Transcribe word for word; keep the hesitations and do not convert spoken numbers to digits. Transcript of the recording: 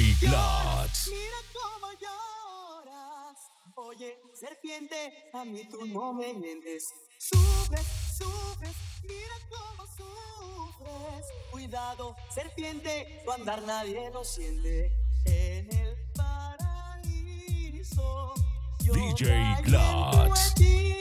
Glotz. Mira cómo lloras. Oye, serpiente, a mí tú no me mientes. Sufres, sufres, mira cómo sufres. Cuidado, serpiente, tu andar nadie lo siente. En el paraíso, yo D J te aliento Glotz. a ti.